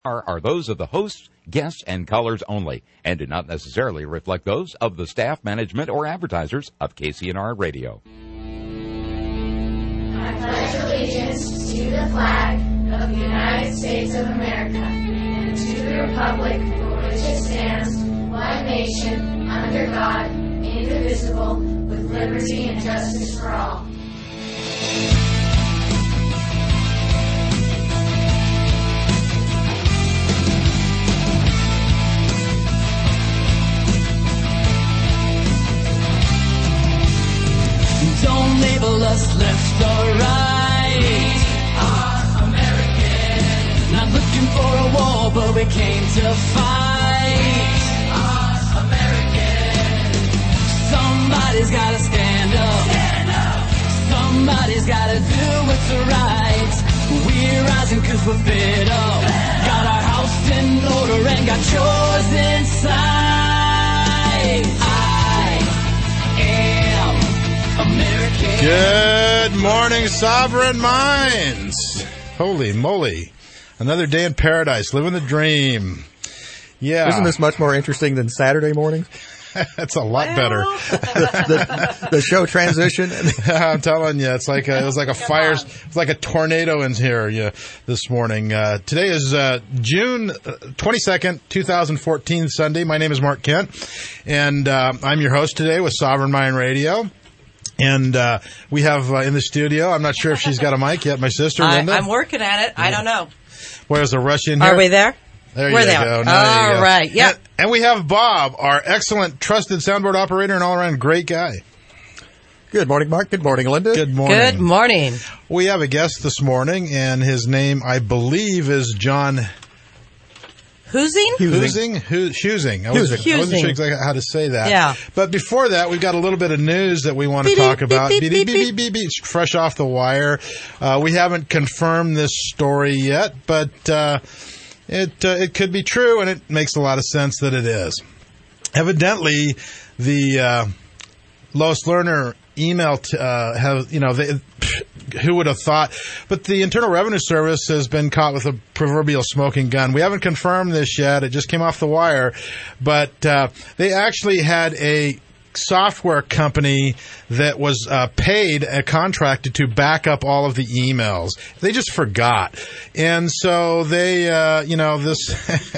are those of the hosts, guests, and callers only, and do not necessarily reflect those of the staff, management, or advertisers of KCNR Radio. I pledge allegiance to the flag of the United States of America and to the republic for which it stands, one nation, under God, indivisible, with liberty and justice for all. Don't label us left or right. We are American. Not looking for a war, but we came to fight. We are American. Somebody's gotta stand up. Stand up. Somebody's gotta do what's right. We're rising 'cause we're fed up. Got our house in order and got yours inside. I am American. Good morning, Sovereign Minds. Holy moly. Another day in paradise, living the dream. Yeah. Isn't this much more interesting than Saturday morning? It's a lot better. The show transition. I'm telling you, it was like a fire, it's like a tornado in here this morning. Today is June 22nd, 2014, Sunday. My name is Mark Kent, and I'm your host today with Sovereign Mind Radio. And we have in the studio, I'm not sure if she's got a mic yet, my sister, Linda. I'm working at it. I don't know. Where's the rush in here? Are we there? There We're you there. go. Now you go. All right. Yeah. And we have Bob, our excellent, trusted soundboard operator and all-around great guy. Good morning, Mark. Good morning, Linda. Good morning. Good morning. We have a guest this morning, and his name, I believe, is John Husing? Husing. I wasn't sure exactly how to say that. Yeah. But before that, we've got a little bit of news that we want to talk about. Beep, fresh off the wire. We haven't confirmed this story yet, but it could be true, and it makes a lot of sense that it is. Evidently, the Lois Lerner email who would have thought? But the Internal Revenue Service has been caught with a proverbial smoking gun. We haven't confirmed this yet. It just came off the wire. But they actually had a software company that was paid and contracted to back up all of the emails. They just forgot. And so they, this...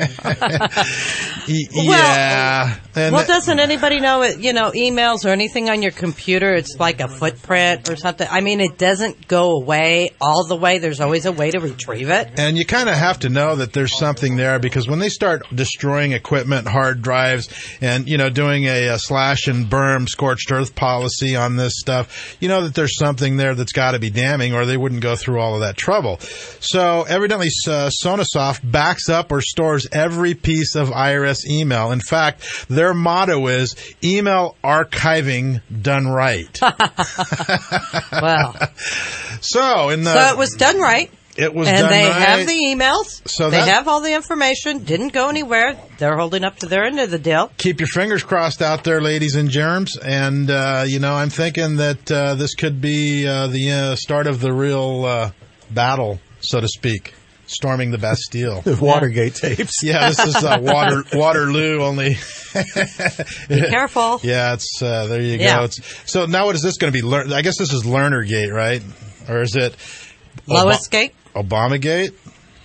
yeah. Well, doesn't anybody know it, emails or anything on your computer, it's like a footprint or something. I mean, it doesn't go away all the way. There's always a way to retrieve it. And you kind of have to know that there's something there, because when they start destroying equipment, hard drives, and, doing a slash and burn scorched earth policy on this stuff, that there's something there that's got to be damning, or they wouldn't go through all of that trouble. So evidently Sonasoft backs up or stores every piece of IRS email. In fact, their motto is email archiving done right. Wow. So it was done right. It was and done they right. have the emails. So they have all the information. Didn't go anywhere. They're holding up to their end of the deal. Keep your fingers crossed out there, ladies and germs. And, I'm thinking that this could be the start of the real battle, so to speak. Storming the Bastille. The Watergate tapes. Yeah, this is Waterloo only. Be careful. Yeah, it's there you go. Yeah. So now what is this going to be? I guess this is Lernergate, right? Or is it Loisgate? Obamagate?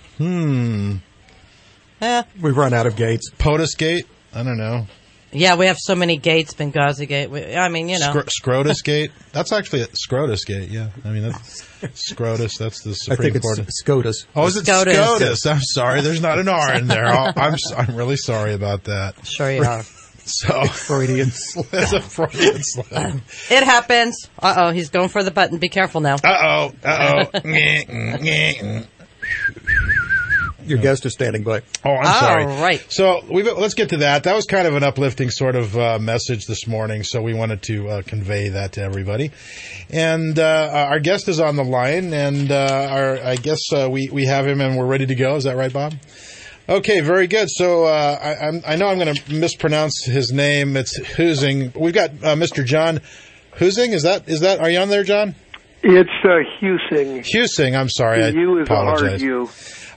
We've run out of gates. POTUSgate? I don't know. Yeah, we have so many gates. Benghazi-gate. Scrotusgate? That's actually Scrotusgate, yeah. I mean, that's Scrotus. That's the Supreme Court. I think it's SCOTUS. Oh, is it SCOTUS? I'm sorry. There's not an R in there. I'm really sorry about that. Sure you are. So Freudian slip. That's a Freudian slip. It happens. Uh-oh, he's going for the button. Be careful now. Your guest is standing by. Oh, I'm sorry. All right. So let's get to that. That was kind of an uplifting sort of message this morning, so we wanted to convey that to everybody. And our guest is on the line, and I guess we have him, and we're ready to go. Is that right, Bob? Okay, very good. So I know I'm going to mispronounce his name. It's Husing. We've got Mr. John Husing. Is that? Are you on there, John? It's Husing. Husing. I'm sorry. The U is apologize. a hard U.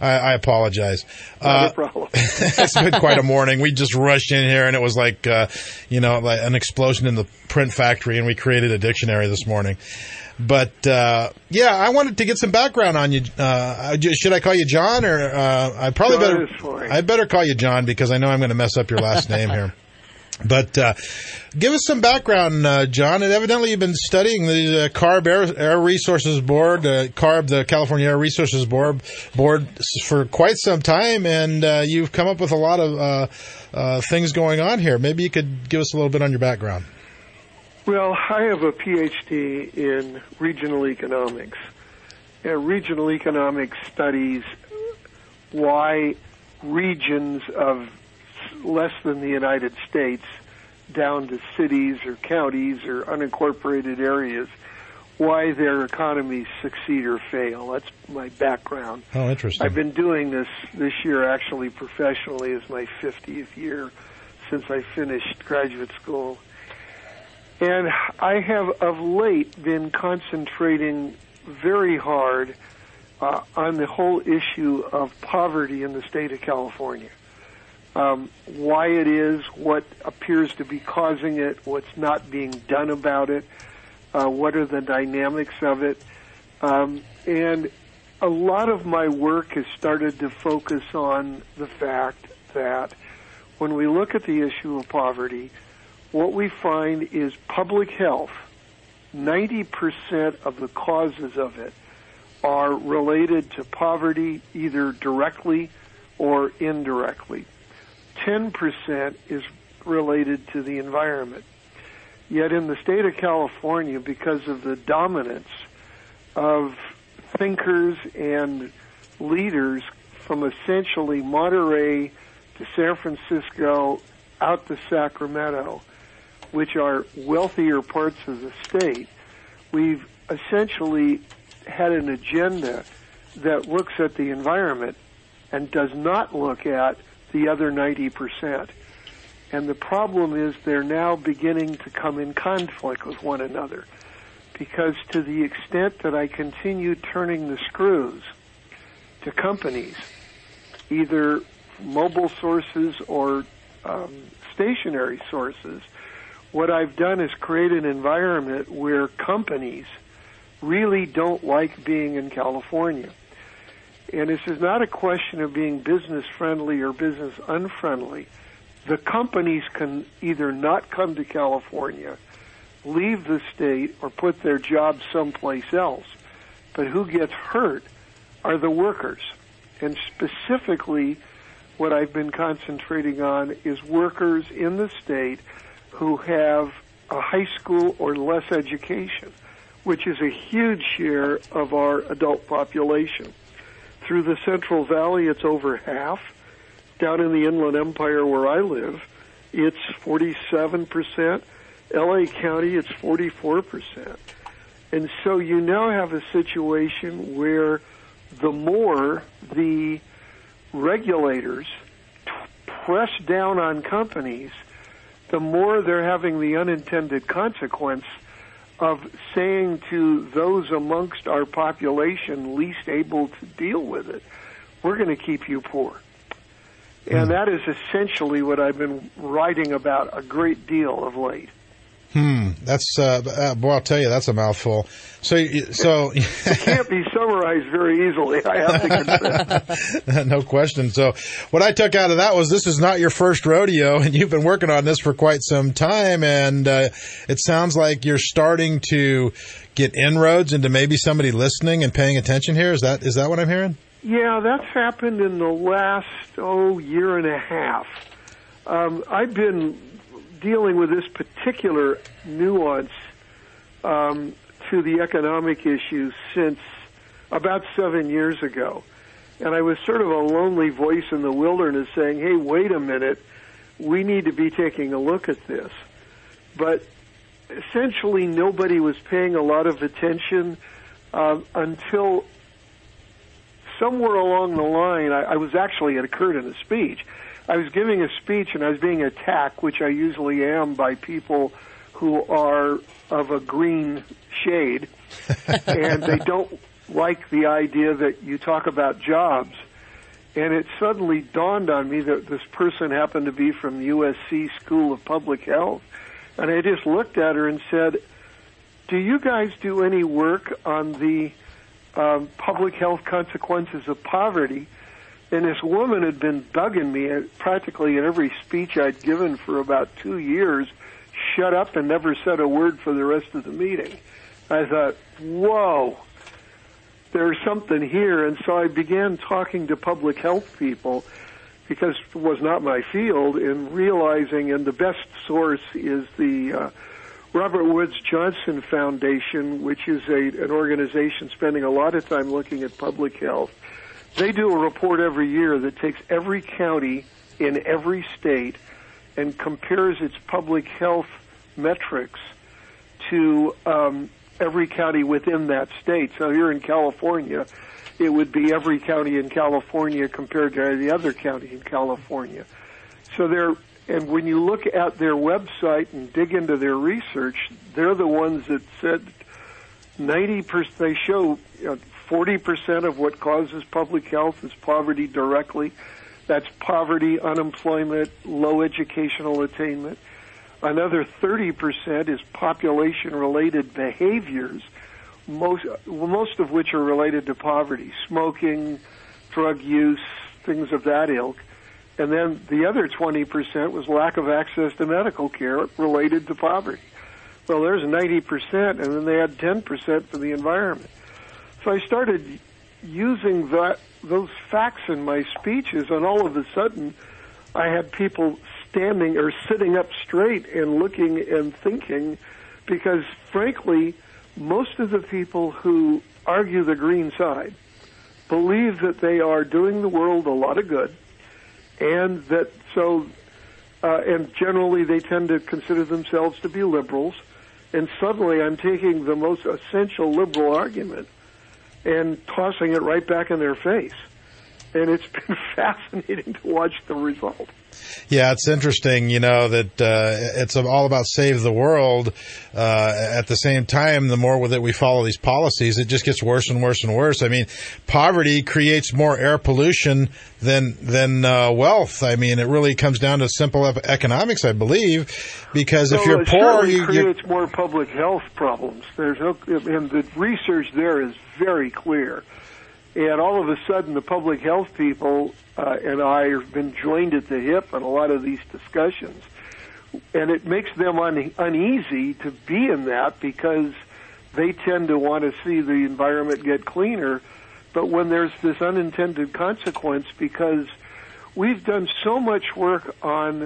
I apologize. Not a problem. It's been quite a morning. We just rushed in here, and it was like, like an explosion in the print factory, and we created a dictionary this morning. But, I wanted to get some background on you. Should I call you John, or I probably John is fine. I better call you John because I know I'm going to mess up your last name here. But give us some background, John. And evidently you've been studying the CARB Air Resources Board, CARB, the California Air Resources Board for quite some time, and you've come up with a lot of things going on here. Maybe you could give us a little bit on your background. Well, I have a PhD in regional economics. And regional economics studies why regions of less than the United States down to cities or counties or unincorporated areas, why their economies succeed or fail. That's my background. Oh, interesting. I've been doing this year actually professionally as my 50th year since I finished graduate school. And I have of late been concentrating very hard on the whole issue of poverty in the state of California. Why it is, what appears to be causing it, what's not being done about it, what are the dynamics of it. And a lot of my work has started to focus on the fact that when we look at the issue of poverty, what we find is public health, 90% of the causes of it are related to poverty either directly or indirectly. 10% is related to the environment. Yet in the state of California, because of the dominance of thinkers and leaders from essentially Monterey to San Francisco out to Sacramento, which are wealthier parts of the state, we've essentially had an agenda that looks at the environment and does not look at the other 90%. And the problem is they're now beginning to come in conflict with one another, because to the extent that I continue turning the screws to companies, either mobile sources or stationary sources, what I've done is create an environment where companies really don't like being in California. And this is not a question of being business friendly or business unfriendly. The companies can either not come to California, leave the state, or put their jobs someplace else. But who gets hurt are the workers. And specifically, what I've been concentrating on is workers in the state who have a high school or less education, which is a huge share of our adult population. Through the Central Valley, it's over half. Down in the Inland Empire where I live, it's 47%. LA County, it's 44%. And so you now have a situation where the more the regulators press down on companies, the more they're having the unintended consequence of saying to those amongst our population least able to deal with it, we're going to keep you poor. And that is essentially what I've been writing about a great deal of late. That's boy, I'll tell you, that's a mouthful. So it can't be summarized very easily, I have to confess. No question. So what I took out of that was this is not your first rodeo, and you've been working on this for quite some time, and it sounds like you're starting to get inroads into maybe somebody listening and paying attention here. Is that what I'm hearing? Yeah, that's happened in the last, year and a half. I've been dealing with this particular nuance to the economic issues since about 7 years ago. And I was sort of a lonely voice in the wilderness saying, hey, wait a minute, we need to be taking a look at this. But essentially nobody was paying a lot of attention until somewhere along the line, it occurred in a speech. I was giving a speech and I was being attacked, which I usually am, by people who are of a green shade, and they don't like the idea that you talk about jobs. And it suddenly dawned on me that this person happened to be from the USC School of Public Health. And I just looked at her and said, do you guys do any work on the public health consequences of poverty? And this woman had been bugging me practically in every speech I'd given for about 2 years, shut up and never said a word for the rest of the meeting. I thought, whoa, there's something here. And so I began talking to public health people, because it was not my field, and realizing, and the best source is the Robert Woods Johnson Foundation, which is an organization spending a lot of time looking at public health. They do a report every year that takes every county in every state and compares its public health metrics to every county within that state. So here in California, it would be every county in California compared to the other county in California. So and when you look at their website and dig into their research, they're the ones that said 90%, they show 40% of what causes public health is poverty directly. That's poverty, unemployment, low educational attainment. Another 30% is population-related behaviors, most of which are related to poverty, smoking, drug use, things of that ilk. And then the other 20% was lack of access to medical care related to poverty. Well, there's 90%, and then they had 10% for the environment. So I started using those facts in my speeches, and all of a sudden I had people standing or sitting up straight and looking and thinking, because frankly, most of the people who argue the green side believe that they are doing the world a lot of good, and that and generally they tend to consider themselves to be liberals, and suddenly I'm taking the most essential liberal argument and tossing it right back in their face. And it's been fascinating to watch the result. Yeah, it's interesting, that it's all about save the world. At the same time, the more that we follow these policies, it just gets worse and worse and worse. I mean, poverty creates more air pollution than wealth. I mean, it really comes down to simple economics, I believe, because if you're poor, it creates more public health problems. And the research there is very clear. And all of a sudden, the public health people and I have been joined at the hip on a lot of these discussions. And it makes them uneasy to be in that, because they tend to want to see the environment get cleaner. But when there's this unintended consequence, because we've done so much work on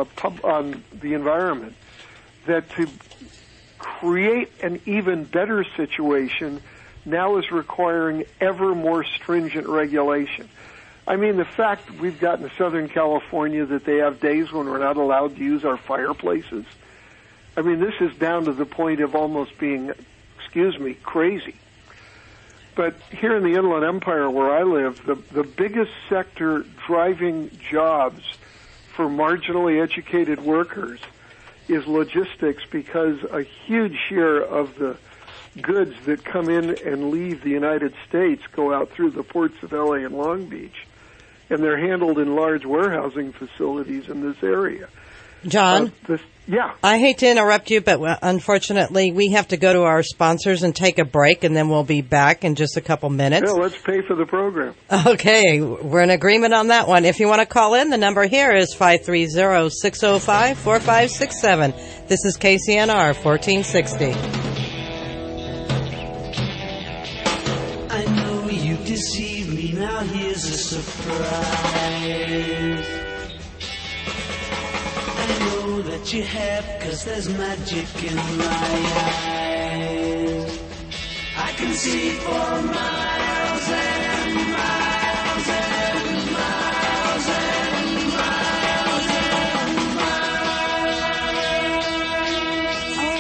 the environment, that to create an even better situation now is requiring ever more stringent regulation. I mean, the fact we've got in Southern California that they have days when we're not allowed to use our fireplaces. I mean, this is down to the point of almost being, crazy. But here in the Inland Empire where I live, the biggest sector driving jobs for marginally educated workers is logistics, because a huge share of the goods that come in and leave the United States go out through the ports of LA and Long Beach, and they're handled in large warehousing facilities in this area. John? Yeah. I hate to interrupt you, but unfortunately we have to go to our sponsors and take a break, and then we'll be back in just a couple minutes. Yeah, let's pay for the program. Okay, we're in agreement on that one. If you want to call in, the number here is 530-605-4567. This is KCNR 1460. Deceive me, now here's a surprise. I know that you have, 'cause there's magic in my eyes. I can see for miles and miles and miles and miles and miles. Oh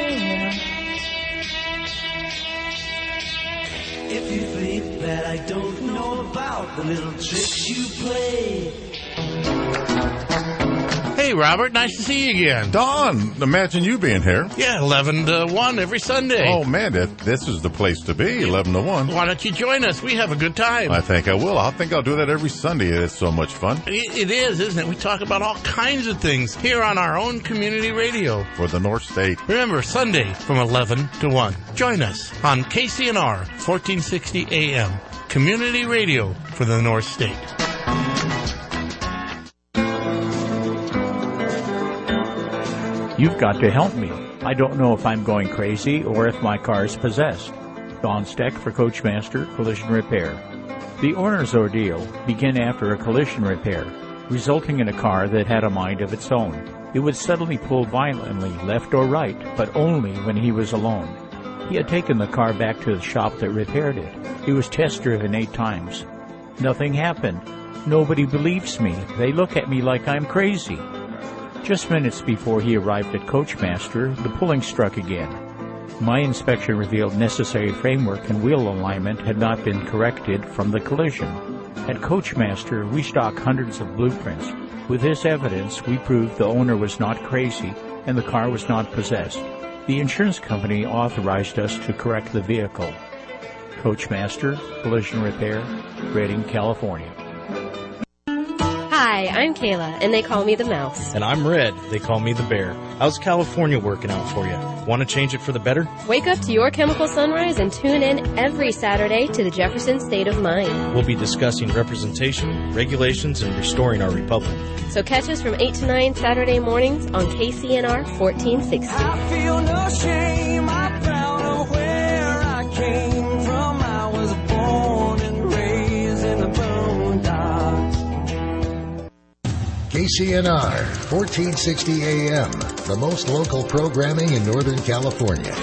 yeah. If you think that I don't know about the little tricks you play. Hey, Robert. Nice to see you again. Don, imagine you being here. Yeah, 11 to 1 every Sunday. Oh, man, this is the place to be, 11 to 1. Why don't you join us? We have a good time. I think I will. I think I'll do that every Sunday. It's so much fun. It is, isn't it? We talk about all kinds of things here on our own community radio. For the North State. Remember, Sunday from 11 to 1. Join us on KCNR 1460 AM. Community radio for the North State. You've got to help me. I don't know if I'm going crazy or if my car's possessed. Don Steck for Coachmaster Collision Repair. The owner's ordeal began after a collision repair, resulting in a car that had a mind of its own. It would suddenly pull violently left or right, but only when he was alone. He had taken the car back to the shop that repaired it. It was test-driven 8 times. Nothing happened. Nobody believes me. They look at me like I'm crazy. Just minutes before he arrived at Coachmaster, the pulling struck again. My inspection revealed necessary framework and wheel alignment had not been corrected from the collision. At Coachmaster, we stock hundreds of blueprints. With this evidence, we proved the owner was not crazy and the car was not possessed. The insurance company authorized us to correct the vehicle. Coachmaster Collision Repair, Redding, California. Hi, I'm Kayla, and they call me the Mouse. And I'm Red. They call me the Bear. How's California working out for you? Want to change it for the better? Wake up to your chemical sunrise and tune in every Saturday to the Jefferson State of Mind. We'll be discussing representation, regulations, and restoring our republic. So catch us from 8 to 9 Saturday mornings on KCNR 1460. I feel no shame. I'm proud of where I came from. I was born and raised in the boondocks. KCNR 1460 AM, the most local programming in Northern California.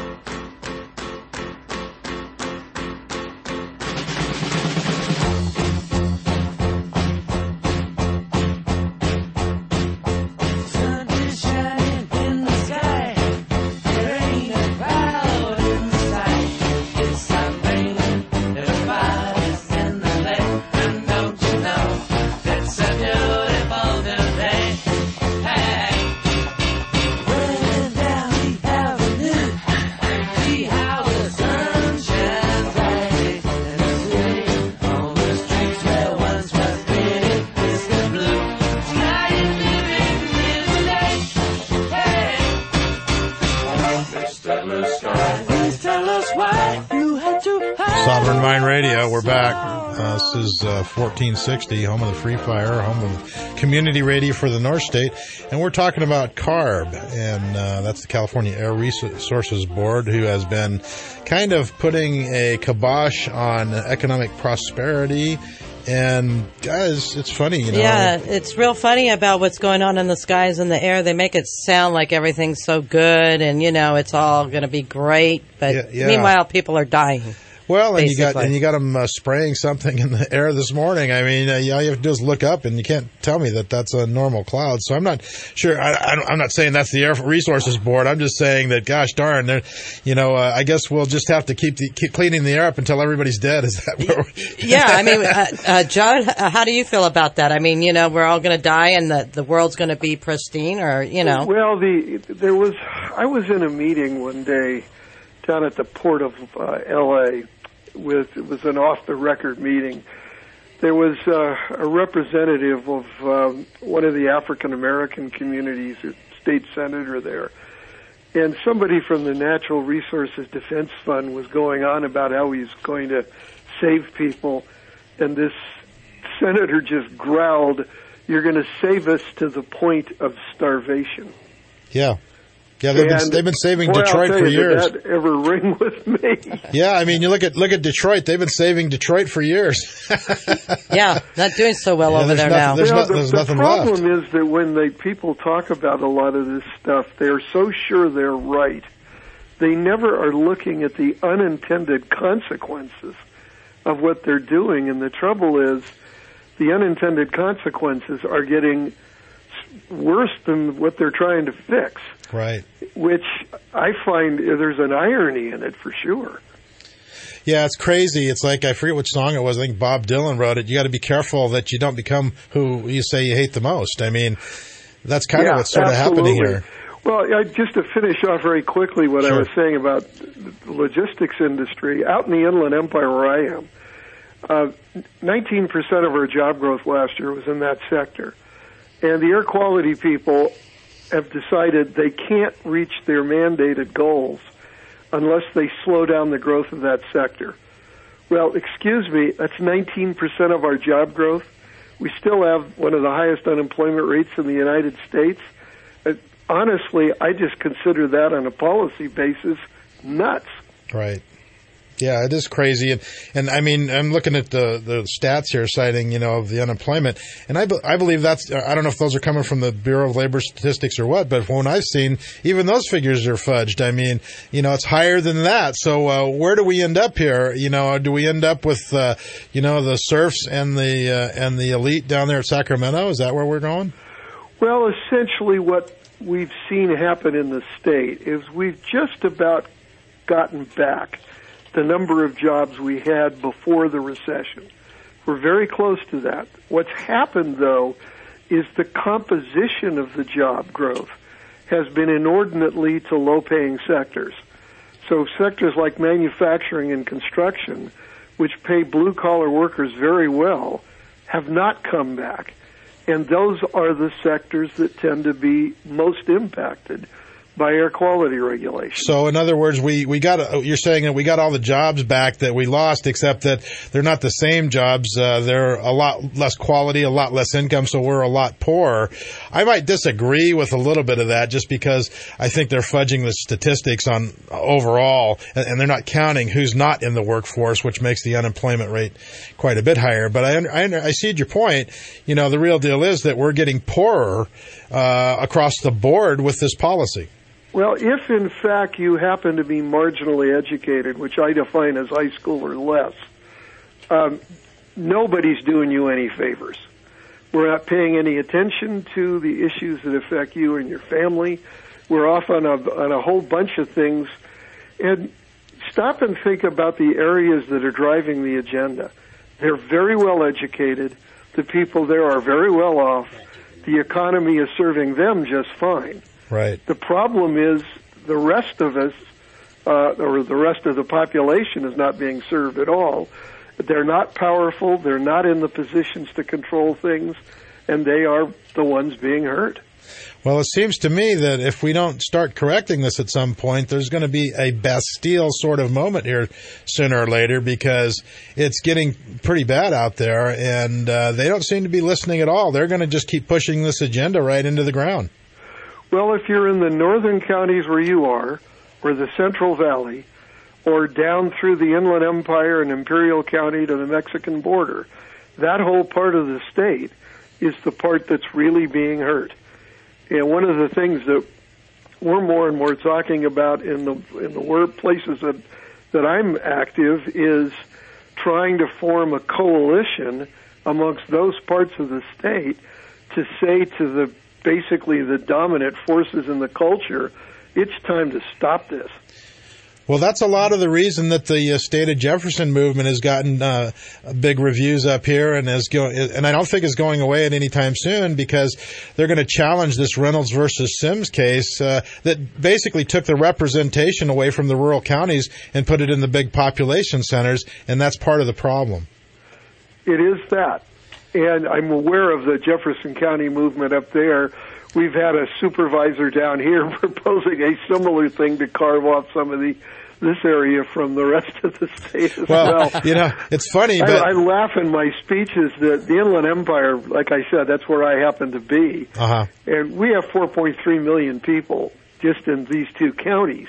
Sovereign Mind Radio, we're back. This is 1460, home of the Free Fire, home of community radio for the North State. And we're talking about CARB, and that's the California Air Resources Board, who has been kind of putting a kibosh on economic prosperity. And guys, it's funny, you know. Yeah, it's real funny about what's going on in the skies and the air. They make it sound like everything's so good and, you know, it's all going to be great. But meanwhile, people are dying. Well, and you got them spraying something in the air this morning. I mean, all you have to do is look up, and you can't tell me that that's a normal cloud. So I'm not sure. I'm not saying that's the Air Resources Board. I'm just saying that, gosh darn, I guess we'll just have to keep cleaning the air up until everybody's dead. Is that where Yeah, I mean, Judd, how do you feel about that? I mean, we're all going to die, and the world's going to be pristine, or Well, I was in a meeting one day down at the port of L.A. It was an off-the-record meeting. There was a representative of one of the African-American communities, a state senator there, and somebody from the Natural Resources Defense Fund was going on about how he's going to save people, and this senator just growled, "You're going to save us to the point of starvation." Yeah. Yeah, they've been saving Detroit for years. Did that ever ring with me? Yeah, I mean, you look at Detroit. They've been saving Detroit for years. Yeah, not doing so well over there now. There's nothing left. The problem is that when people talk about a lot of this stuff, they're so sure they're right. They never are looking at the unintended consequences of what they're doing. And the trouble is, the unintended consequences are getting worse than what they're trying to fix. Right. Which I find there's an irony in it for sure. Yeah, it's crazy. It's like, I forget which song it was. I think Bob Dylan wrote it. You got to be careful that you don't become who you say you hate the most. I mean, That's kind of what's sort of happening here. Well, just to finish off very quickly what I was saying about the logistics industry, out in the Inland Empire where I am, 19% of our job growth last year was in that sector. And the air quality people have decided they can't reach their mandated goals unless they slow down the growth of that sector. Well, excuse me, that's 19% of our job growth. We still have one of the highest unemployment rates in the United States. Honestly, I just consider that on a policy basis nuts. Right. Yeah, it is crazy. And I mean, I'm looking at the stats here citing, of the unemployment. And I believe that's, I don't know if those are coming from the Bureau of Labor Statistics or what, but when I've seen, even those figures are fudged. I mean, it's higher than that. So, where do we end up here? Do we end up with, the serfs and the elite down there at Sacramento? Is that where we're going? Well, essentially what we've seen happen in the state is we've just about gotten back the number of jobs we had before the recession. We're very close to that. What's happened, though, is the composition of the job growth has been inordinately to low-paying sectors. So sectors like manufacturing and construction, which pay blue-collar workers very well, have not come back. And those are the sectors that tend to be most impacted by air quality regulations. So, in other words, you're saying that we got all the jobs back that we lost, except that they're not the same jobs. They're a lot less quality, a lot less income, so we're a lot poorer. I might disagree with a little bit of that just because I think they're fudging the statistics on overall, and they're not counting who's not in the workforce, which makes the unemployment rate quite a bit higher. But I see your point. The real deal is that we're getting poorer across the board with this policy. Well, if in fact you happen to be marginally educated, which I define as high school or less, nobody's doing you any favors. We're not paying any attention to the issues that affect you and your family. We're off on a whole bunch of things. And stop and think about the areas that are driving the agenda. They're very well educated. The people there are very well off. The economy is serving them just fine. Right. The problem is the rest of us, or the rest of the population, is not being served at all. They're not powerful. They're not in the positions to control things, and they are the ones being hurt. Well, it seems to me that if we don't start correcting this at some point, there's going to be a Bastille sort of moment here sooner or later, because it's getting pretty bad out there, and they don't seem to be listening at all. They're going to just keep pushing this agenda right into the ground. Well, if you're in the northern counties where you are, or the Central Valley, or down through the Inland Empire and Imperial County to the Mexican border, that whole part of the state is the part that's really being hurt. And one of the things that we're more and more talking about in the work places that I'm active is trying to form a coalition amongst those parts of the state to say to basically the dominant forces in the culture, it's time to stop this. Well, that's a lot of the reason that the State of Jefferson movement has gotten big reviews up here, and I don't think is going away at any time soon, because they're going to challenge this Reynolds versus Sims case that basically took the representation away from the rural counties and put it in the big population centers, and that's part of the problem. It is that. And I'm aware of the Jefferson County movement up there. We've had a supervisor down here proposing a similar thing to carve off some of this area from the rest of the state as well. It's funny, but I laugh in my speeches that the Inland Empire, like I said, that's where I happen to be. Uh-huh. And we have 4.3 million people just in these two counties.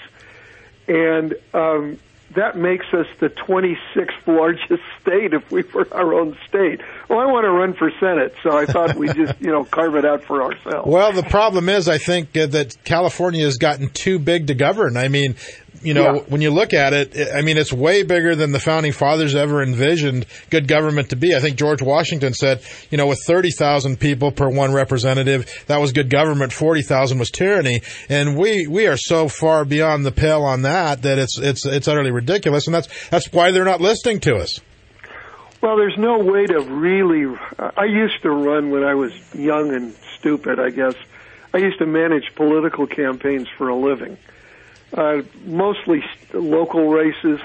And that makes us the 26th largest state if we were our own state. Well, I want to run for Senate, so I thought we'd just, carve it out for ourselves. Well, the problem is, I think that California has gotten too big to govern. I mean, when you look at it, it's way bigger than the founding fathers ever envisioned good government to be. I think George Washington said, with 30,000 people per one representative, that was good government. 40,000 was tyranny. And we are so far beyond the pale on that it's utterly ridiculous. And that's why they're not listening to us. Well, there's no way to really. I used to run when I was young and stupid, I guess, I used to manage political campaigns for a living, mostly local races,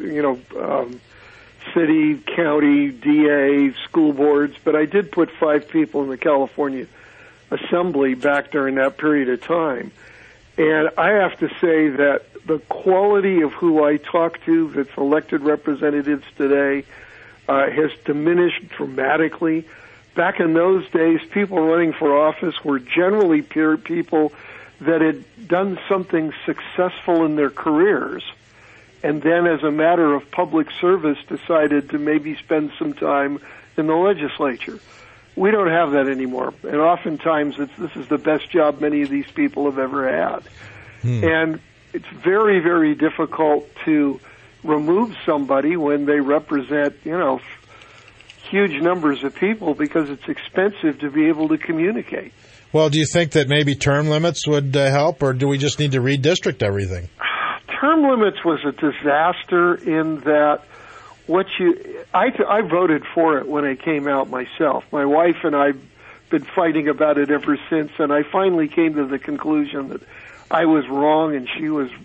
city, county, DA, school boards, but I did put 5 people in the California Assembly back during that period of time. And I have to say that the quality of who I talk to that's elected representatives today has diminished dramatically. Back in those days, people running for office were generally people that had done something successful in their careers, and then as a matter of public service decided to maybe spend some time in the legislature. We don't have that anymore, and oftentimes this is the best job many of these people have ever had. And it's very, very difficult to remove somebody when they represent, huge numbers of people, because it's expensive to be able to communicate. Well, do you think that maybe term limits would help, or do we just need to redistrict everything? Term limits was a disaster in that I voted for it when it came out myself. My wife and I have been fighting about it ever since, and I finally came to the conclusion that I was wrong and she was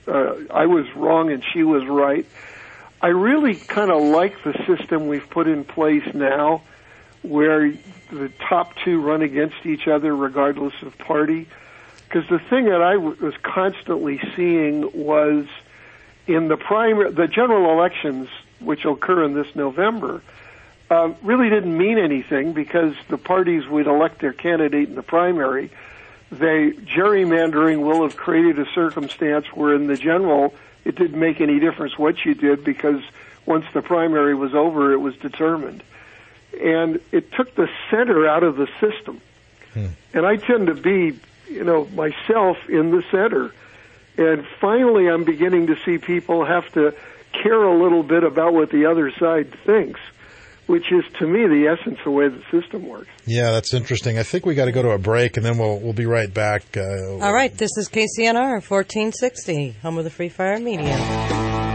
right. I really kind of like the system we've put in place now, where the top 2 run against each other regardless of party. Because the thing that I was constantly seeing was in the general elections, which will occur in this November, really didn't mean anything, because the parties would elect their candidate in the primary. Gerrymandering will have created a circumstance where in the general it didn't make any difference what you did, because once the primary was over, it was determined. And it took the center out of the system. And I tend to be, myself in the center. And finally, I'm beginning to see people have to care a little bit about what the other side thinks, which is, to me, the essence of the way the system works. Yeah, that's interesting. I think we got to go to a break, and then we'll be right back. All right, this is KCNR 1460, home of the Free Fire Media.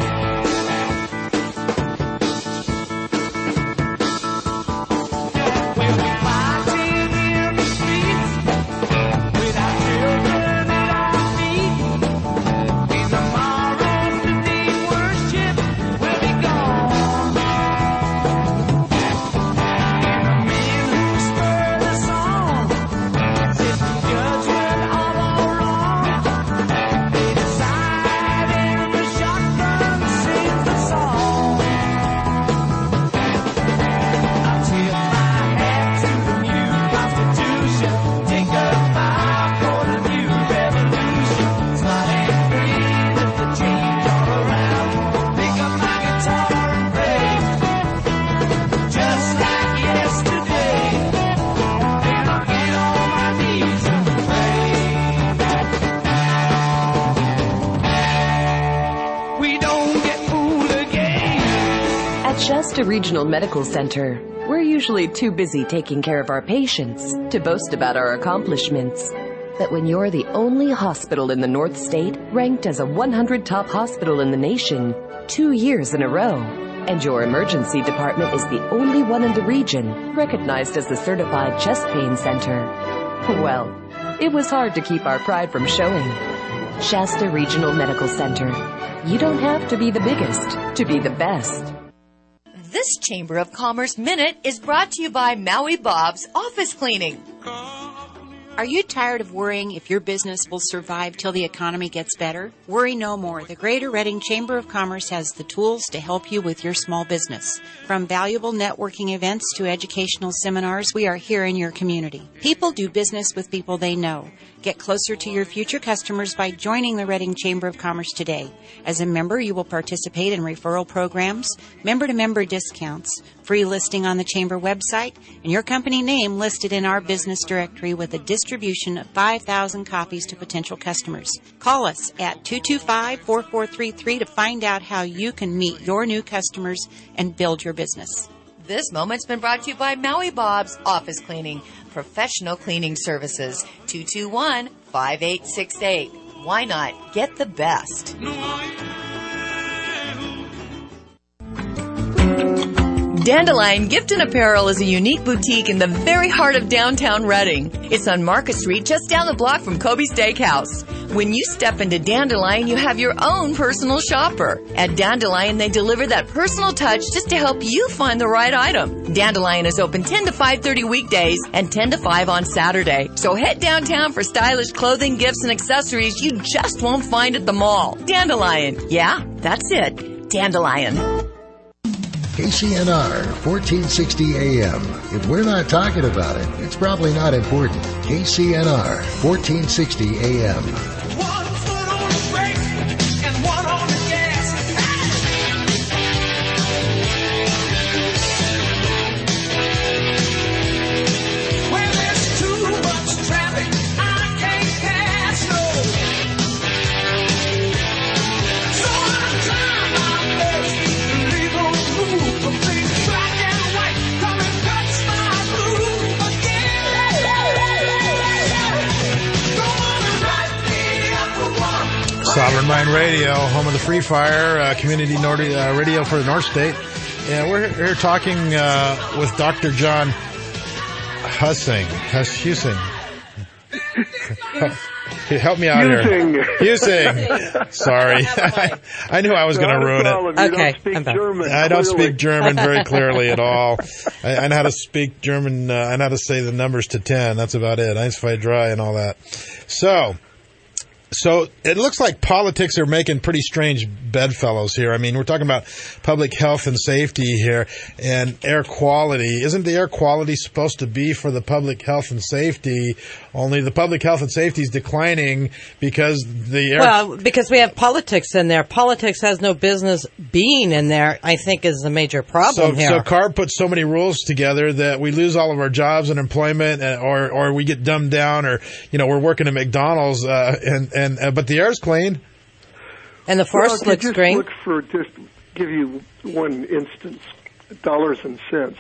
Shasta Regional Medical Center, we're usually too busy taking care of our patients to boast about our accomplishments. But when you're the only hospital in the North State ranked as a 100 top hospital in the nation 2 years in a row, and your emergency department is the only one in the region recognized as the certified chest pain center, well, it was hard to keep our pride from showing. Shasta Regional Medical Center. You don't have to be the biggest to be the best. This Chamber of Commerce Minute is brought to you by Maui Bob's Office Cleaning. Are you tired of worrying if your business will survive till the economy gets better? Worry no more. The Greater Reading Chamber of Commerce has the tools to help you with your small business. From valuable networking events to educational seminars, we are here in your community. People do business with people they know. Get closer to your future customers by joining the Reading Chamber of Commerce today. As a member, you will participate in referral programs, member-to-member discounts, free listing on the Chamber website, and your company name listed in our business directory with a distribution of 5,000 copies to potential customers. Call us at 225-4433 to find out how you can meet your new customers and build your business. This moment's been brought to you by Maui Bob's Office Cleaning, professional cleaning services, 221-5868. Why not get the best? Dandelion Gift and Apparel is a unique boutique in the very heart of downtown Reading. It's on Market Street, just down the block from Kobe Steakhouse. When you step into Dandelion, you have your own personal shopper. At Dandelion, they deliver that personal touch just to help you find the right item. Dandelion is open 10 to 5:30 weekdays and 10 to 5 on Saturday. So head downtown for stylish clothing, gifts, and accessories you just won't find at the mall. Dandelion. Yeah, that's it. Dandelion. KCNR, 1460 AM. If we're not talking about it, it's probably not important. KCNR, 1460 AM. Sovereign Mind Radio, home of the Free Fire, community radio for the North State. Yeah, we're here talking with Dr. John Hussing. Help me out here. Husing. Sorry. I knew I was going to ruin it. Okay. I don't speak German very clearly at all. I know how to speak German. I know how to say the numbers to 10. That's about it. 1, 2, 3 and all that. So it looks like politics are making pretty strange bedfellows here. I mean, we're talking about public health and safety here and air quality. Isn't the air quality supposed to be for the public health and safety? Only the public health and safety is declining because the air... Well, because we have politics in there. Politics has no business being in there, I think, is the major problem here. So CARB puts so many rules together that we lose all of our jobs and employment, or we get dumbed down, or, you know, we're working at McDonald's, but the air's clean. And the forest looks green. Look for, just give you one instance, dollars and cents.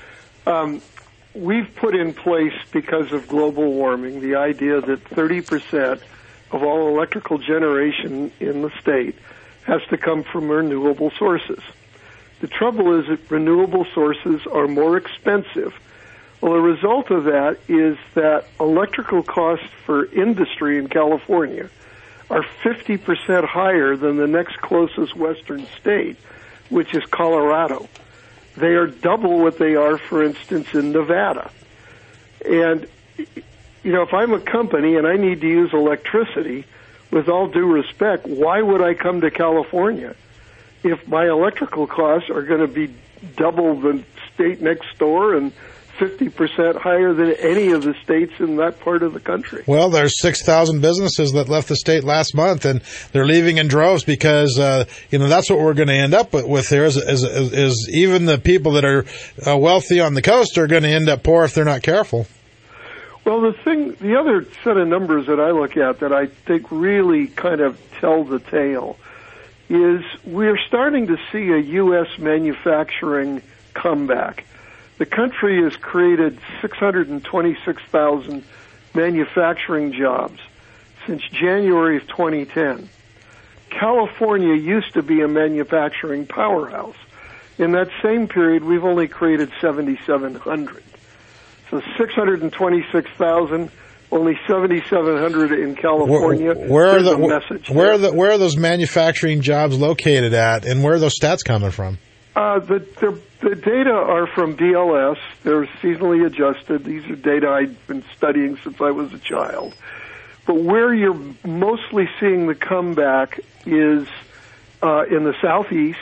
We've put in place, because of global warming, the idea that 30% of all electrical generation in the state has to come from renewable sources. The trouble is that renewable sources are more expensive. Well, the result of that is that electrical costs for industry in California are 50% higher than the next closest western state, which is Colorado. They are double what they are, for instance, in Nevada. And, you know, if I'm a company and I need to use electricity, with all due respect, why would I come to California if my electrical costs are going to be double the state next door and 50% higher than any of the states in that part of the country? Well, there's 6,000 businesses that left the state last month, and they're leaving in droves because, that's what we're going to end up with here is even the people that are wealthy on the coast are going to end up poor if they're not careful. Well, the other set of numbers that I look at that I think really kind of tell the tale is we're starting to see a U.S. manufacturing comeback. The country has created 626,000 manufacturing jobs since January of 2010. California used to be a manufacturing powerhouse. In that same period, we've only created 7,700. So 626,000, only 7,700 in California. Where are those manufacturing jobs located at, and where are those stats coming from? The data are from DLS. They're seasonally adjusted. These are data I've been studying since I was a child. But where you're mostly seeing the comeback is in the southeast,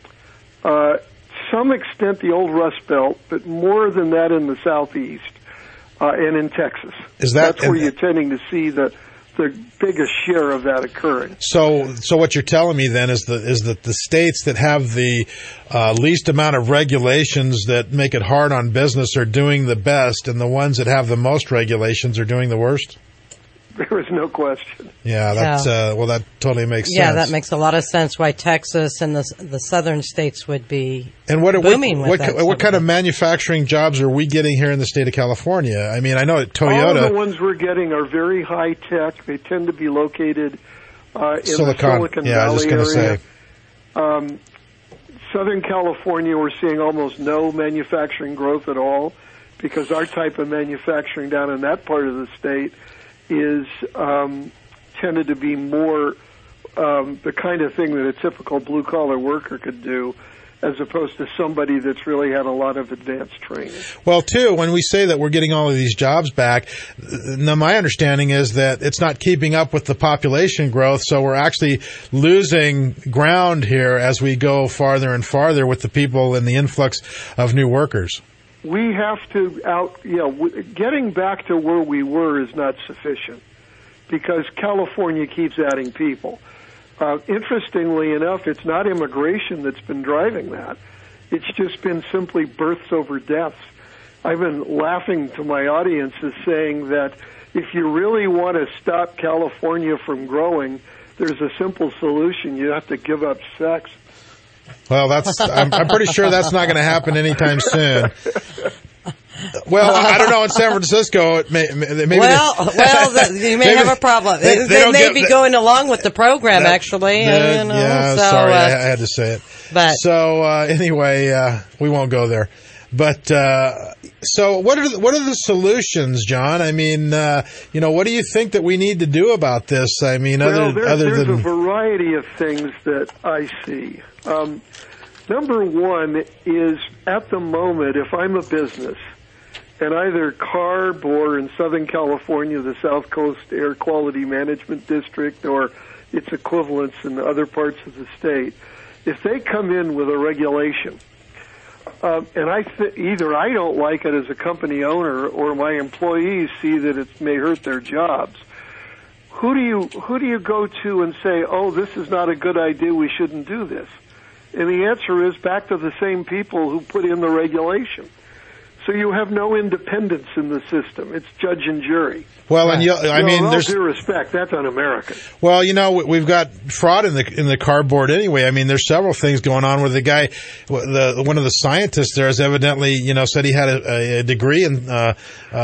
some extent the old Rust Belt, but more than that in the southeast and in Texas. That's where you're tending to see the biggest share of that occurring. So what you're telling me then is that the states that have the least amount of regulations that make it hard on business are doing the best, and the ones that have the most regulations are doing the worst? There is no question. Yeah, that totally makes sense. Yeah, that makes a lot of sense why Texas and the southern states would be booming with that. What kind of manufacturing jobs are we getting here in the state of California? I mean, I know at Toyota... All of the ones we're getting are very high-tech. They tend to be located in the Silicon Valley area. Southern California, we're seeing almost no manufacturing growth at all because our type of manufacturing down in that part of the state is tended to be more the kind of thing that a typical blue-collar worker could do, as opposed to somebody that's really had a lot of advanced training. Well, too, when we say that we're getting all of these jobs back, now my understanding is that it's not keeping up with the population growth, so we're actually losing ground here as we go farther and farther with the people and the influx of new workers. We have to getting back to where we were is not sufficient because California keeps adding people. Interestingly enough, it's not immigration that's been driving that. It's just been simply births over deaths. I've been laughing to my audiences saying that if you really want to stop California from growing, there's a simple solution. You have to give up sex. Well, I'm pretty sure that's not going to happen anytime soon. Well, I don't know. In San Francisco, you may have a problem. They may be going along with the program, actually. Sorry, I had to say it. Anyway, we won't go there. But so, what are the solutions, John? I mean, what do you think that we need to do about this? I mean, there's a variety of things that I see. Number one is, at the moment, if I'm a business, and either CARB or in Southern California, the South Coast Air Quality Management District, or its equivalents in other parts of the state, if they come in with a regulation, and either I don't like it as a company owner, or my employees see that it may hurt their jobs, who do you go to and say, oh, this is not a good idea, we shouldn't do this? And the answer is back to the same people who put in the regulation. So you have no independence in the system. It's judge and jury. Well, with all due respect, that's un-American. Well, we've got fraud in the cardboard anyway. I mean, there's several things going on where the guy, one of the scientists there, has evidently, said he had a degree in I'm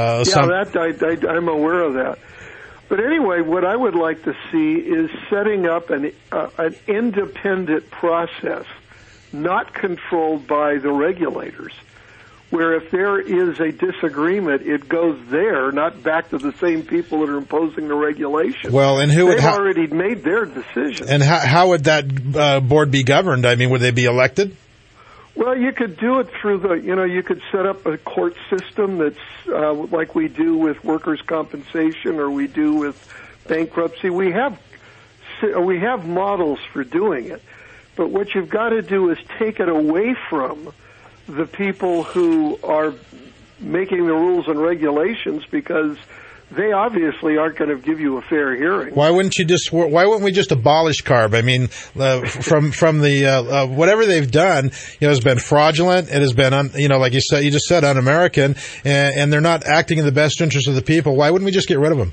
aware of that. But anyway, what I would like to see is setting up an independent process, not controlled by the regulators, where if there is a disagreement, it goes there, not back to the same people that are imposing the regulation. Well, and they've already made their decision. And how would that board be governed? I mean, would they be elected? Well, you could do it through you could set up a court system that's like we do with workers' compensation or we do with bankruptcy. We have models for doing it, but what you've got to do is take it away from the people who are making the rules and regulations, because they obviously aren't going to give you a fair hearing. Why wouldn't we just abolish CARB? I mean, from the whatever they've done, has been fraudulent. It has been, like you just said, un-American, and they're not acting in the best interest of the people. Why wouldn't we just get rid of them?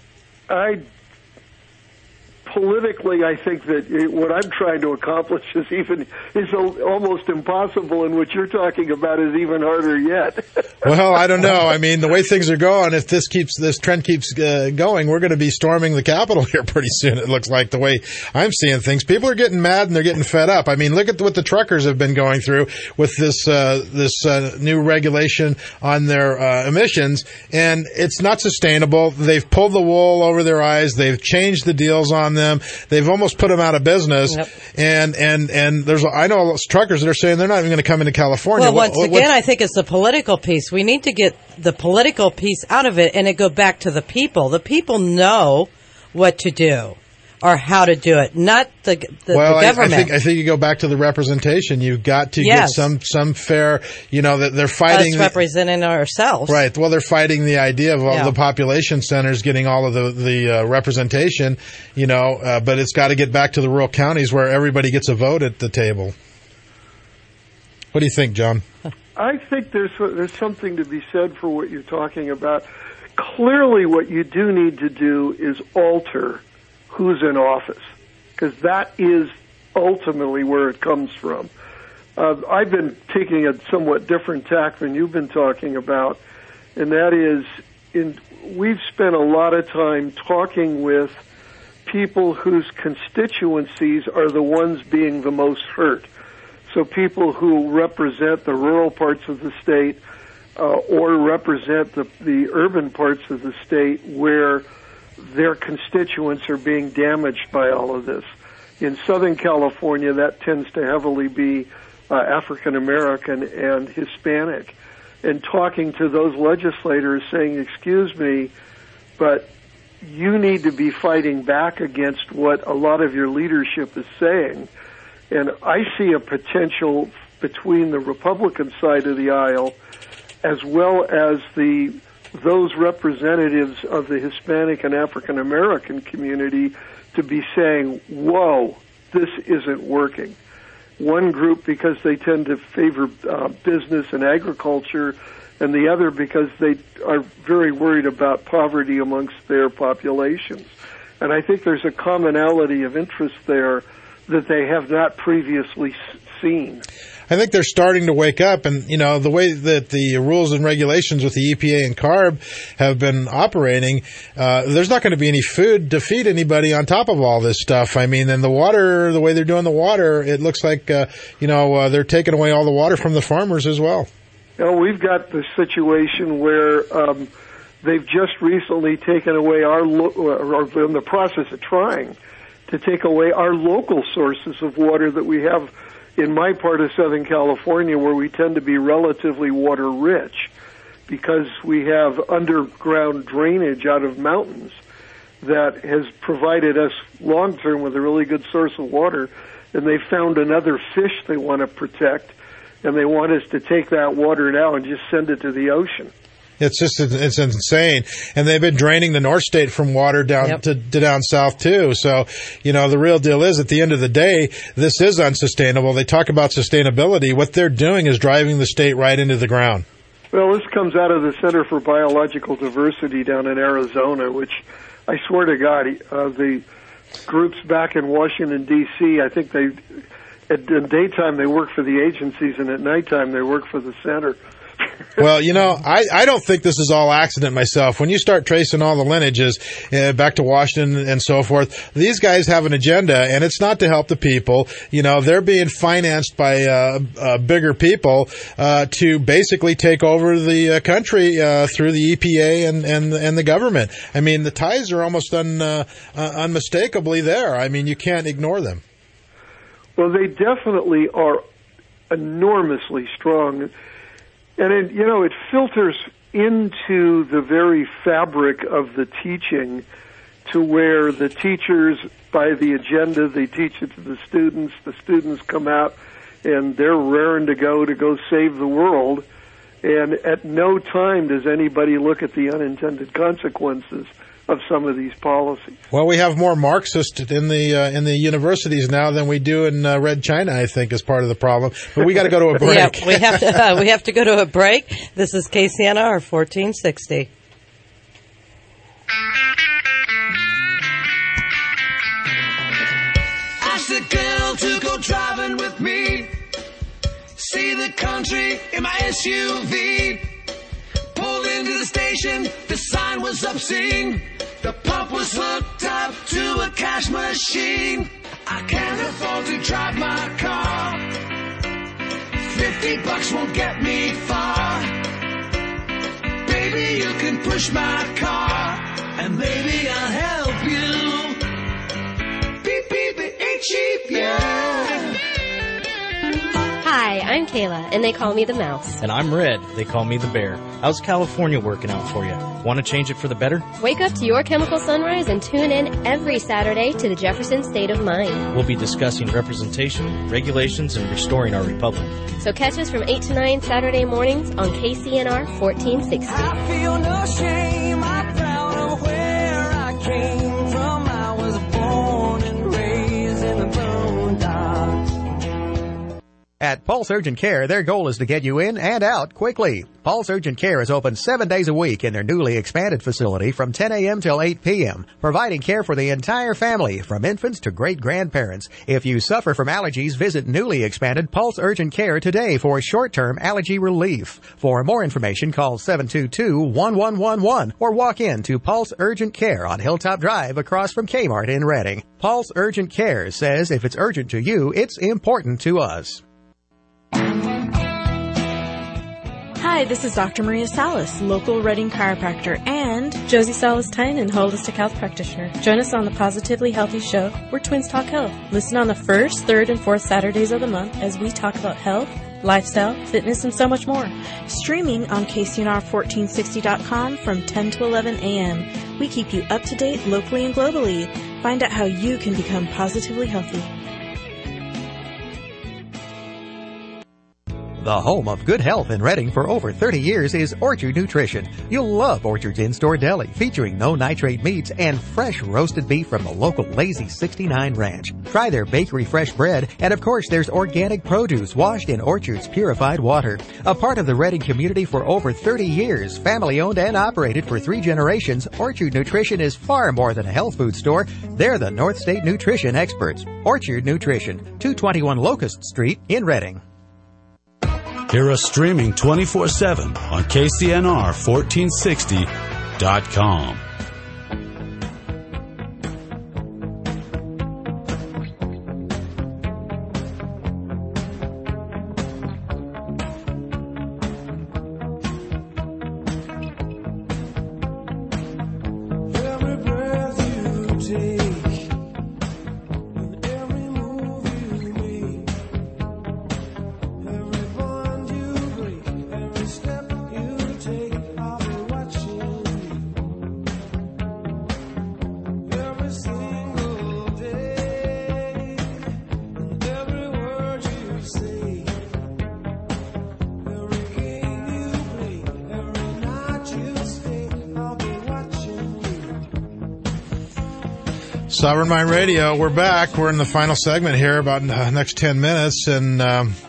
Politically, I think that what I'm trying to accomplish is almost impossible, and what you're talking about is even harder yet. Well, I don't know. I mean, the way things are going, if this trend keeps going, we're going to be storming the Capitol here pretty soon. It looks like, the way I'm seeing things. People are getting mad and they're getting fed up. I mean, look at what the truckers have been going through with this new regulation on their emissions, and it's not sustainable. They've pulled the wool over their eyes. They've changed the deals on them. They've almost put them out of business. Yep. And I know truckers that are saying they're not even going to come into California. Well, once again, I think it's the political piece. We need to get the political piece out of it, and it go back to the people. The people know what to do or how to do it, not the government. I think you go back to the representation. You've got to get some fair, that they're fighting. Us representing ourselves. Right. Well, they're fighting the idea of all the population centers getting all of the representation, but it's got to get back to the rural counties where everybody gets a vote at the table. What do you think, John? I think there's something to be said for what you're talking about. Clearly, what you do need to do is alter who's in office, because that is ultimately where it comes from. I've been taking a somewhat different tack than you've been talking about, and that is, we've spent a lot of time talking with people whose constituencies are the ones being the most hurt. So people who represent the rural parts of the state or represent the urban parts of the state where their constituents are being damaged by all of this. In Southern California, that tends to heavily be African American and Hispanic. And talking to those legislators saying, excuse me, but you need to be fighting back against what a lot of your leadership is saying. And I see a potential between the Republican side of the aisle as well as those representatives of the Hispanic and African American community to be saying, whoa, this isn't working. One group because they tend to favor business and agriculture, and the other because they are very worried about poverty amongst their populations. And I think there's a commonality of interest there that they have not previously seen. I think they're starting to wake up, and the way that the rules and regulations with the EPA and CARB have been operating, there's not going to be any food to feed anybody on top of all this stuff. I mean, and the water, the way they're doing the water, it looks like they're taking away all the water from the farmers as well. We've got the situation where they've just recently taken away or in the process of trying to take away our local sources of water that we have in my part of Southern California, where we tend to be relatively water rich because we have underground drainage out of mountains that has provided us long term with a really good source of water. And they found another fish they want to protect, and they want us to take that water now and just send it to the ocean. It's insane. And they've been draining the North State from water down to down south too. So, the real deal is at the end of the day, this is unsustainable. They talk about sustainability. What they're doing is driving the state right into the ground. Well, this comes out of the Center for Biological Diversity down in Arizona, which I swear to God, the groups back in Washington, D.C., I think in daytime they work for the agencies and at nighttime they work for the center. Well, I don't think this is all accident myself. When you start tracing all the lineages back to Washington and so forth, these guys have an agenda, and it's not to help the people. They're being financed by bigger people to basically take over the country through the EPA and the government. I mean, the ties are almost unmistakably there. I mean, you can't ignore them. Well, they definitely are enormously strong. And it filters into the very fabric of the teaching to where the teachers, by the agenda, they teach it to the students come out and they're raring to go save the world. And at no time does anybody look at the unintended consequences of some of these policies. Well, we have more Marxists in the universities now than we do in Red China, I think, is part of the problem. But we got to go to a break. Yeah, we have to go to a break. This is KCNR 1460. Ask the girl to go driving with me. See the country in my SUV. Pulled into the station, the sign was obscene. The pump was hooked up to a cash machine. I can't afford to drive my car. $50 won't get me far. Baby, you can push my car, and maybe I'll help you. Beep, beep, it ain't cheap, yeah. Hi, I'm Kayla, and they call me the Mouse. And I'm Red. They call me the Bear. How's California working out for you? Want to change it for the better? Wake up to your chemical sunrise and tune in every Saturday to the Jefferson State of Mind. We'll be discussing representation, regulations, and restoring our republic. So catch us from 8 to 9 Saturday mornings on KCNR 1460. I feel no shame. I'm proud of where I came from. I was born and raised in the Boondocks. At Pulse Urgent Care, their goal is to get you in and out quickly. Pulse Urgent Care is open 7 days a week in their newly expanded facility from 10 a.m. till 8 p.m., providing care for the entire family, from infants to great-grandparents. If you suffer from allergies, visit newly expanded Pulse Urgent Care today for short-term allergy relief. For more information, call 722-1111 or walk in to Pulse Urgent Care on Hilltop Drive across from Kmart in Redding. Pulse Urgent Care says if it's urgent to you, it's important to us. Hi, this is Dr. Maria Salas, local Reading chiropractor, and Josie Salas-Tynan, holistic health practitioner. Join us on the Positively Healthy Show, where twins talk health. Listen on the first, third, and fourth Saturdays of the month as we talk about health, lifestyle, fitness, and so much more. Streaming on KCNR1460.com from 10 to 11 a.m. We keep you up to date locally and globally. Find out how you can become positively healthy. The home of good health in Reading for over 30 years is Orchard Nutrition. You'll love Orchard's in-store deli, featuring no nitrate meats and fresh roasted beef from the local Lazy 69 Ranch. Try their bakery fresh bread, and of course there's organic produce washed in Orchard's purified water. A part of the Reading community for over 30 years, family-owned and operated for 3 generations, Orchard Nutrition is far more than a health food store. They're the North State nutrition experts. Orchard Nutrition, 221 Locust Street in Reading. Hear us streaming 24/7 on KCNR1460.com. Sovereign Mind Radio, we're back. We're in the final segment here, about next 10 minutes, and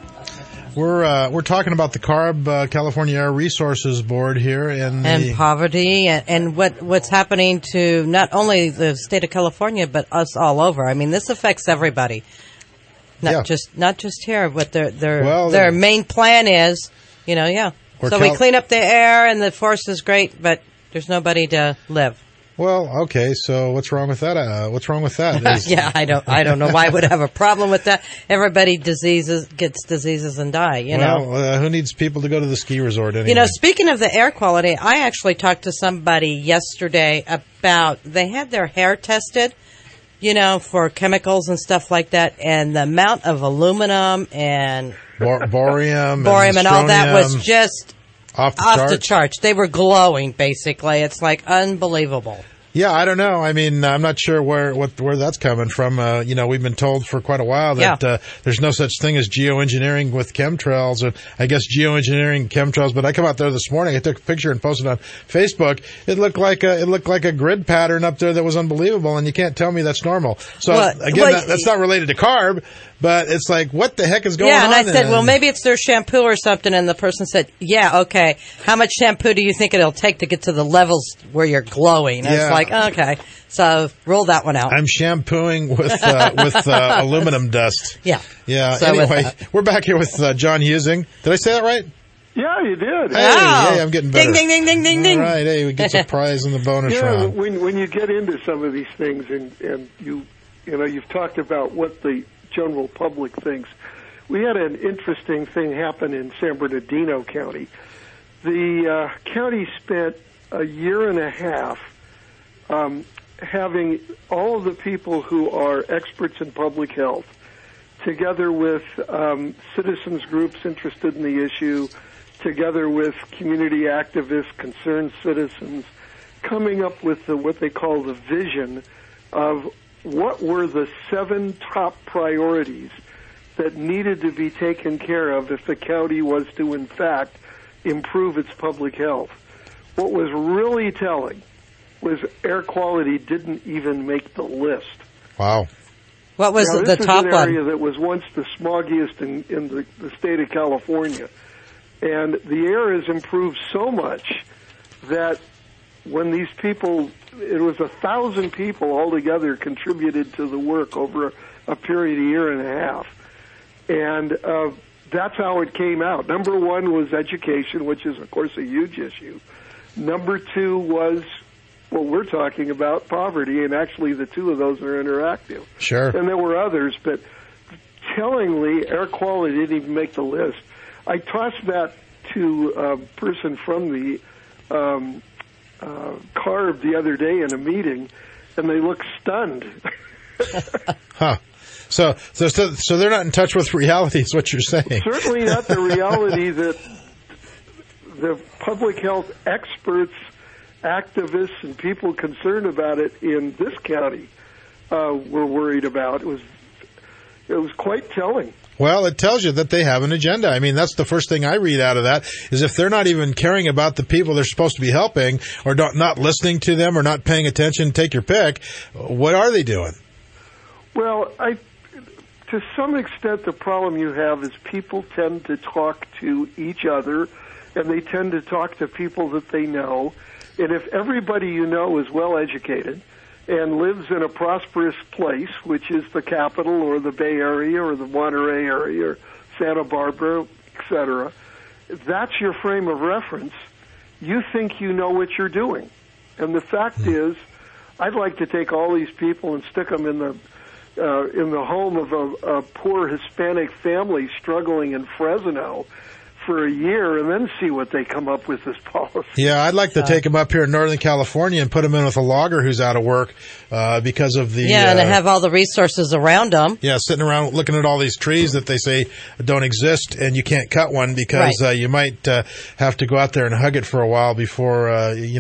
we're talking about the CARB, California Air Resources Board here, and poverty, and what's happening to not only the state of California but us all over. I mean, this affects everybody, not just here. But their main plan is, So we clean up the air, and the forest is great, but there's nobody to live. Well, okay, so what's wrong with that? Yeah, I don't know why I would have a problem with that. Everybody gets diseases and die, Well, who needs people to go to the ski resort anyway? Speaking of the air quality, I actually talked to somebody yesterday about, they had their hair tested, for chemicals and stuff like that, and the amount of aluminum and borium and all that was just off the charts. They were glowing, basically. It's like unbelievable. Yeah, I don't know. I mean, I'm not sure where that's coming from. We've been told for quite a while that there's no such thing as geoengineering with chemtrails, or I guess geoengineering chemtrails. But I come out there this morning. I took a picture and posted on Facebook. It looked like a grid pattern up there that was unbelievable, and you can't tell me that's normal. So that's not related to CARB. But it's like, what the heck is going on? Yeah, and I said, well, maybe it's their shampoo or something. And the person said, yeah, okay. How much shampoo do you think it'll take to get to the levels where you're glowing? And it's like, okay. So roll that one out. I'm shampooing with aluminum dust. Yeah. Yeah. So anyway, we're back here with John Husing. Did I say that right? Yeah, you did. Hey, I'm getting better. Ding, ding, ding, ding, ding. All right, hey, we get a prize in the bonus round. When you get into some of these things and you've talked about what the general public thinks. We had an interesting thing happen in San Bernardino County. The county spent a year and a half having all of the people who are experts in public health, together with citizens groups interested in the issue, together with community activists, concerned citizens, coming up with what they call the vision of what were the 7 top priorities that needed to be taken care of if the county was to, in fact, improve its public health. What was really telling was air quality didn't even make the list. Wow. What was the top one? This is an area that was once the smoggiest in the state of California. And the air has improved so much that when these people, it was 1,000 people altogether contributed to the work over a period of a year and a half. And that's how it came out. Number 1 was education, which is, of course, a huge issue. Number 2 was what we're talking about, poverty, and actually the two of those are interactive. Sure. And there were others, but tellingly, air quality didn't even make the list. I tossed that to a person from the CARB the other day in a meeting, and they looked stunned. Huh. So they're not in touch with reality, is what you're saying. Certainly not the reality that the public health experts, activists, and people concerned about it in this county were worried about. It was quite telling. Well, it tells you that they have an agenda. I mean, that's the first thing I read out of that, is if they're not even caring about the people they're supposed to be helping, or not listening to them, or not paying attention, take your pick, what are they doing? Well, to some extent, the problem you have is people tend to talk to each other, and they tend to talk to people that they know. And if everybody you know is well educated and lives in a prosperous place, which is the capital or the Bay Area or the Monterey area or Santa Barbara, etc., that's your frame of reference. You think you know what you're doing. And the fact is, I'd like to take all these people and stick them in the home of a poor Hispanic family struggling in Fresno for a year and then see what they come up with as policy. Yeah, I'd like to take them up here in Northern California and put them in with a logger who's out of work because of the... Yeah, and have all the resources around them. Yeah, sitting around looking at all these trees that they say don't exist, and you can't cut one because you might have to go out there and hug it for a while before,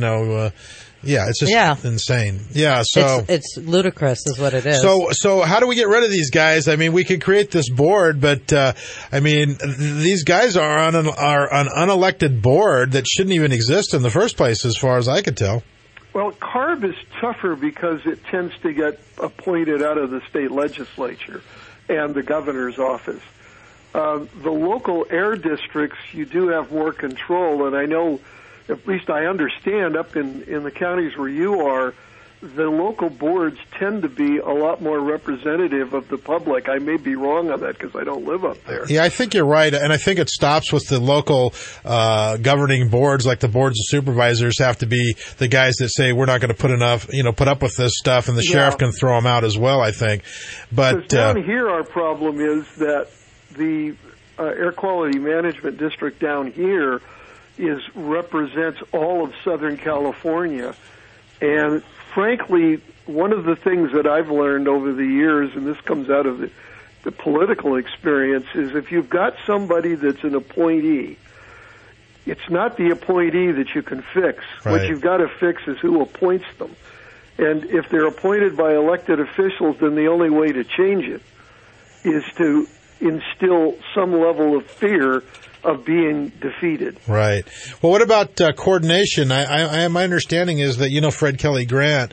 yeah, it's just insane. Yeah, so it's ludicrous, is what it is. So how do we get rid of these guys? I mean, we could create this board, but I mean, these guys are on an unelected board that shouldn't even exist in the first place, as far as I could tell. Well, CARB is tougher because it tends to get appointed out of the state legislature and the governor's office. The local air districts, you do have more control, and I know, at least I understand, up in the counties where you are, the local boards tend to be a lot more representative of the public. I may be wrong on that because I don't live up there. Yeah, I think you're right, and I think it stops with the local governing boards, like the boards of supervisors have to be the guys that say we're not going to put up with this stuff, and the sheriff can throw them out as well, I think. But down here, our problem is that the air quality management district down here represents all of Southern California. And frankly, one of the things that I've learned over the years, and this comes out of the political experience, is if you've got somebody that's an appointee, it's not the appointee that you can fix. Right. What you've got to fix is who appoints them. And if they're appointed by elected officials, then the only way to change it is to instill some level of fear of being defeated. Right. Well, what about coordination? My understanding is that Fred Kelly Grant,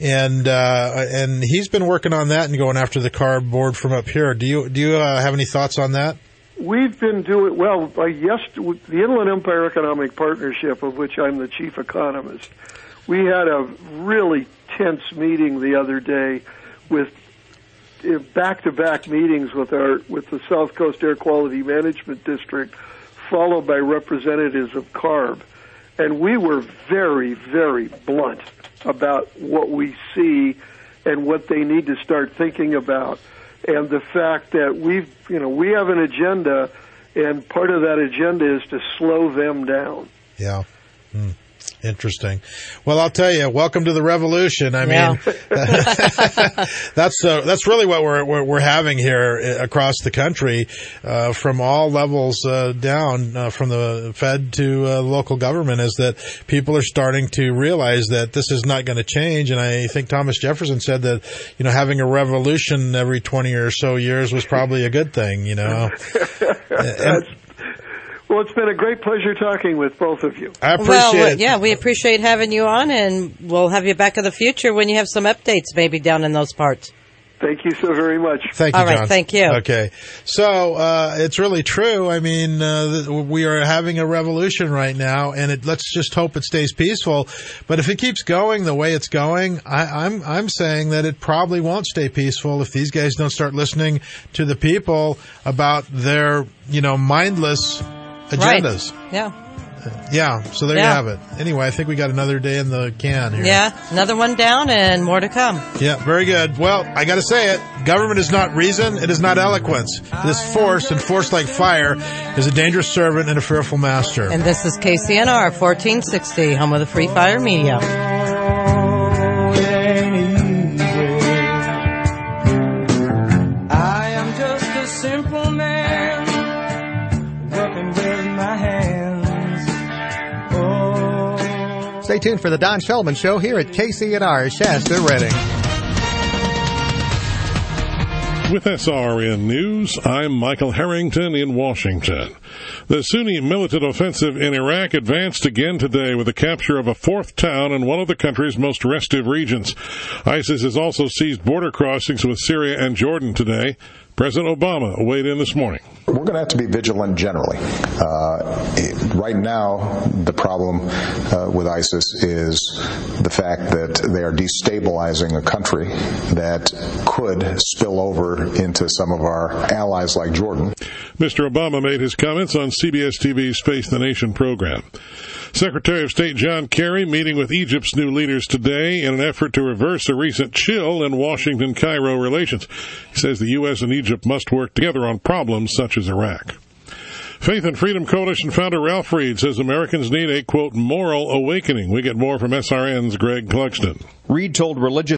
and he's been working on that and going after the CARB board from up here. Do you have any thoughts on that? We've been doing well. The Inland Empire Economic Partnership, of which I'm the chief economist, we had a really tense meeting the other day with back-to-back meetings with the South Coast Air Quality Management District, followed by representatives of CARB. And we were very, very blunt about what we see and what they need to start thinking about. And the fact that we have an agenda, and part of that agenda is to slow them down. Yeah. Interesting. Well, I'll tell you, welcome to the revolution. I mean, that's really what we're having here across the country, from all levels down, from the Fed to local government, is that people are starting to realize that this is not going to change. And I think Thomas Jefferson said that, having a revolution every 20 or so years was probably a good thing, Well, it's been a great pleasure talking with both of you. I appreciate it. Yeah, we appreciate having you on, and we'll have you back in the future when you have some updates maybe down in those parts. Thank you so very much. Thank you, All right, John. thank you. Okay. So, it's really true. I mean, we are having a revolution right now, and let's just hope it stays peaceful. But if it keeps going the way it's going, I'm saying that it probably won't stay peaceful if these guys don't start listening to the people about their, mindless agendas. Right. Yeah. Yeah, so there you have it. Anyway, I think we got another day in the can here. Yeah, another one down and more to come. Yeah, very good. Well, I got to say it. Government is not reason. It is not eloquence. It is force, and force like fire is a dangerous servant and a fearful master. And this is KCNR 1460, home of the Free Fire Media. I am just a simple man working with my hands. Oh. Stay tuned for the Don Shulman Show here at KCNR Shasta Redding. With SRN News, I'm Michael Harrington in Washington. The Sunni militant offensive in Iraq advanced again today with the capture of a fourth town in one of the country's most restive regions. ISIS has also seized border crossings with Syria and Jordan today. President Obama weighed in this morning. We're going to have to be vigilant generally. Right now, the problem with ISIS is the fact that they are destabilizing a country that could spill over into some of our allies like Jordan. Mr. Obama made his comments on CBS TV's Face the Nation program. Secretary of State John Kerry meeting with Egypt's new leaders today in an effort to reverse a recent chill in Washington-Cairo relations. He says the U.S. and Egypt must work together on problems such as Iraq. Faith and Freedom Coalition founder Ralph Reed says Americans need a, quote, moral awakening. We get more from SRN's Greg Clugston. Reed told religious